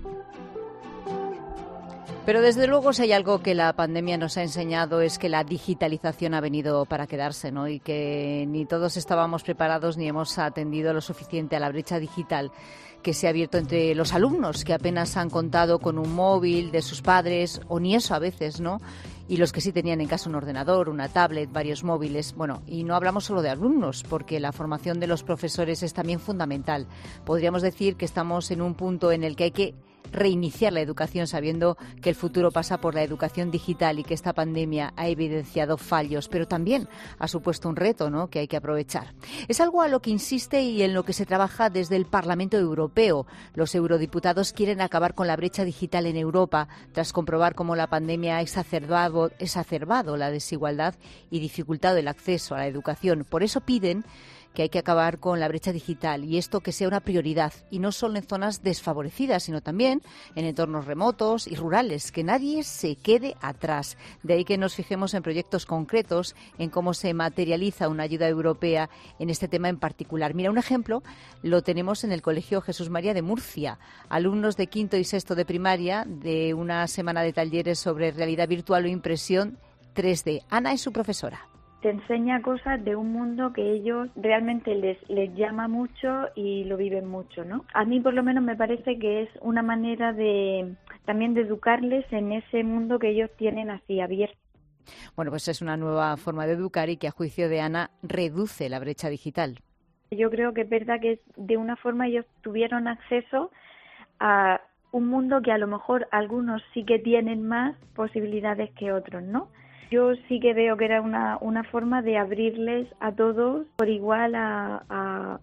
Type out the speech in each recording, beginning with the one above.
Pero desde luego, si hay algo que la pandemia nos ha enseñado es que la digitalización ha venido para quedarse, ¿no? Y que ni todos estábamos preparados ni hemos atendido lo suficiente a la brecha digital que se ha abierto entre los alumnos, que apenas han contado con un móvil de sus padres, o ni eso a veces, ¿no? Y los que sí tenían en casa un ordenador, una tablet, varios móviles. Bueno, y no hablamos solo de alumnos, porque la formación de los profesores es también fundamental. Podríamos decir que estamos en un punto en el que hay que reiniciar la educación sabiendo que el futuro pasa por la educación digital y que esta pandemia ha evidenciado fallos, pero también ha supuesto un reto, ¿no?, que hay que aprovechar. Es algo a lo que insiste y en lo que se trabaja desde el Parlamento Europeo. Los eurodiputados quieren acabar con la brecha digital en Europa tras comprobar cómo la pandemia ha exacerbado la desigualdad y dificultado el acceso a la educación. Por eso piden que hay que acabar con la brecha digital y esto que sea una prioridad, y no solo en zonas desfavorecidas, sino también en entornos remotos y rurales, que nadie se quede atrás. De ahí que nos fijemos en proyectos concretos, en cómo se materializa una ayuda europea en este tema en particular. Mira, un ejemplo lo tenemos en el Colegio Jesús María de Murcia. Alumnos de quinto y sexto de primaria de una semana de talleres sobre realidad virtual o impresión 3D. Ana es su profesora. Te enseña cosas de un mundo que ellos realmente les llama mucho y lo viven mucho, ¿no? A mí por lo menos me parece que es una manera también de educarles en ese mundo que ellos tienen así abierto. Bueno, pues es una nueva forma de educar y que a juicio de Ana reduce la brecha digital. Yo creo que es verdad que de una forma ellos tuvieron acceso a un mundo que a lo mejor algunos sí que tienen más posibilidades que otros, ¿no? Yo sí que veo que era una forma de abrirles a todos por igual a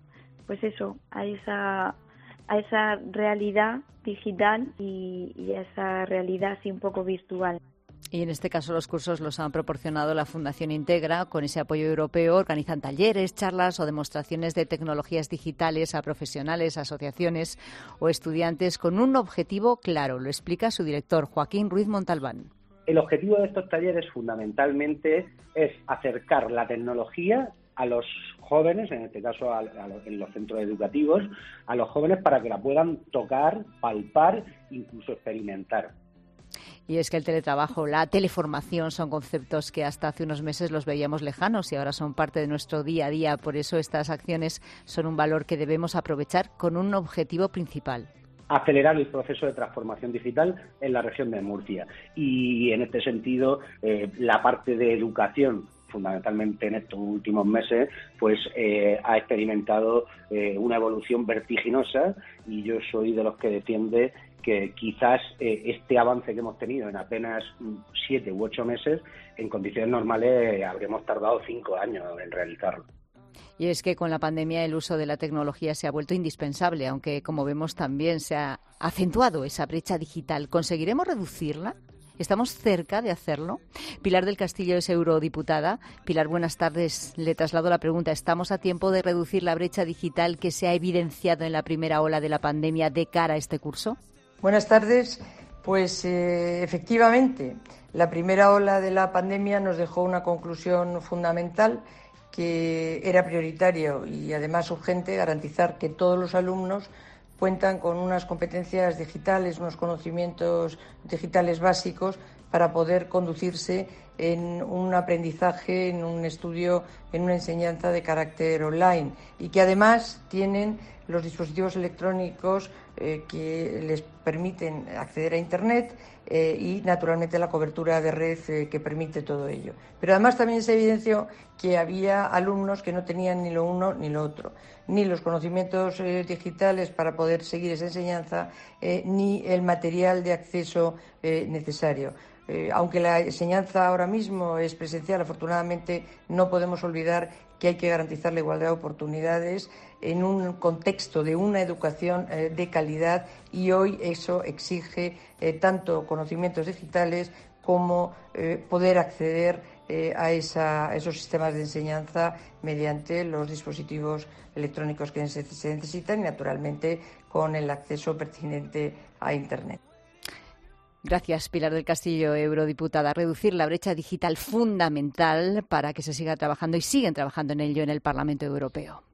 esa realidad digital y a esa realidad así un poco virtual. Y en este caso los cursos los han proporcionado la Fundación Integra. Con ese apoyo europeo organizan talleres, charlas o demostraciones de tecnologías digitales a profesionales, asociaciones o estudiantes con un objetivo claro. Lo explica su director, Joaquín Ruiz Montalbán. El objetivo de estos talleres fundamentalmente es acercar la tecnología a los jóvenes, en este caso en los centros educativos, a los jóvenes para que la puedan tocar, palpar, incluso experimentar. Y es que el teletrabajo, la teleformación son conceptos que hasta hace unos meses los veíamos lejanos y ahora son parte de nuestro día a día. Por eso estas acciones son un valor que debemos aprovechar con un objetivo principal: acelerar el proceso de transformación digital en la región de Murcia. Y en este sentido, la parte de educación, fundamentalmente en estos últimos meses, pues ha experimentado una evolución vertiginosa, y yo soy de los que defiende que quizás este avance que hemos tenido en apenas 7 u 8 meses, en condiciones normales habríamos tardado 5 años en realizarlo. Y es que con la pandemia el uso de la tecnología se ha vuelto indispensable, aunque como vemos también se ha acentuado esa brecha digital. ¿Conseguiremos reducirla? ¿Estamos cerca de hacerlo? Pilar del Castillo es eurodiputada. Pilar, buenas tardes. Le traslado la pregunta. ¿Estamos a tiempo de reducir la brecha digital que se ha evidenciado en la primera ola de la pandemia de cara a este curso? Buenas tardes. Pues efectivamente, la primera ola de la pandemia nos dejó una conclusión fundamental, que era prioritario y además urgente garantizar que todos los alumnos cuentan con unas competencias digitales, unos conocimientos digitales básicos para poder conducirse en un aprendizaje, en un estudio, en una enseñanza de carácter online, y que además tienen los dispositivos electrónicos que les permiten acceder a Internet y, naturalmente, la cobertura de red que permite todo ello. Pero además también se evidenció que había alumnos que no tenían ni lo uno ni lo otro, ni los conocimientos digitales para poder seguir esa enseñanza, ni el material de acceso necesario. Aunque la enseñanza ahora mismo es presencial, afortunadamente no podemos olvidar que hay que garantizar la igualdad de oportunidades en un contexto de una educación de calidad, y hoy eso exige tanto conocimientos digitales como poder acceder a esos sistemas de enseñanza mediante los dispositivos electrónicos que se necesitan y, naturalmente, con el acceso pertinente a Internet. Gracias, Pilar del Castillo, eurodiputada. Reducir la brecha digital fundamental para que se siga trabajando y siguen trabajando en ello en el Parlamento Europeo.